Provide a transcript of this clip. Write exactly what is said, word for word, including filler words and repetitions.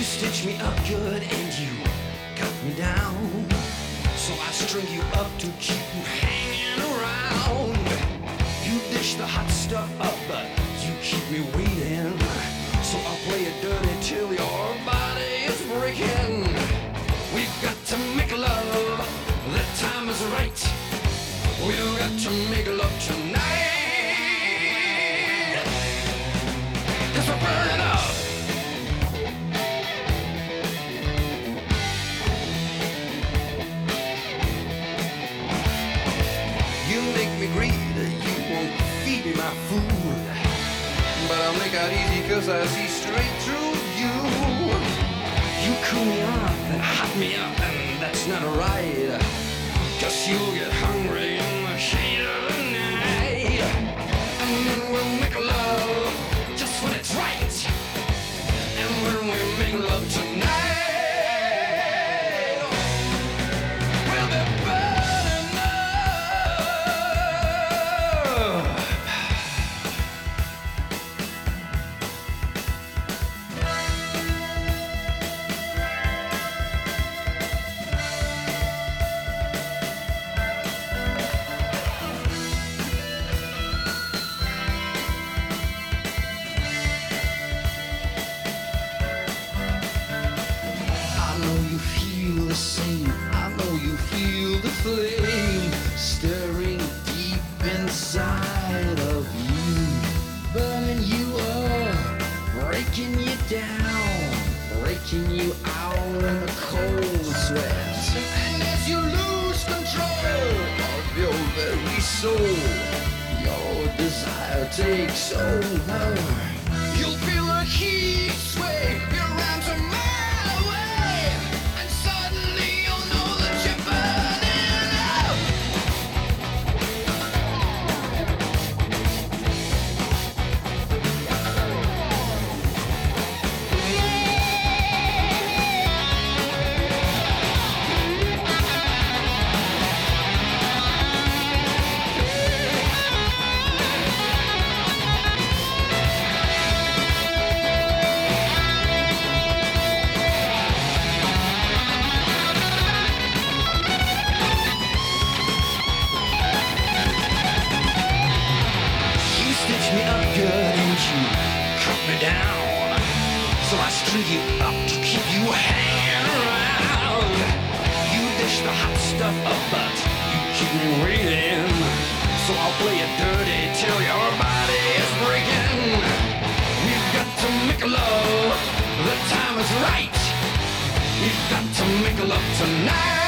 stitch me up good and you cut me down. So I string you up to keep you hanging around. You dish the hot stuff up, but you keep me waiting. So I'll play it dirty till your body is breaking. We've got to make love, the time is right. We've got to make love tonight. 'Cause we're burning up. You make me greedy, you won't feed me my food. But I'll make out easy 'cause I see straight through you. You cool me off and hot me up, and that's not right. 'Cause you'll get hungry in the heat of the night. And then we'll make love just when it's right. And when we make love tonight, we'll be burning up. I know you feel the same, I know you feel the flame stirring deep inside of you, burning you up, breaking you down, breaking you out in a cold sweat. And as you lose control of your very soul, your desire takes over. You'll feel the heat sway your arms are my way, and suddenly you'll know that you're burning up. You stitch me up good and you cut me down. So I string you up to keep you hanging around. You dish the hot stuff up, but you keep me waiting. So I'll play it dirty till your body is breaking. We've got to make love, the time is right. We've got to make love tonight.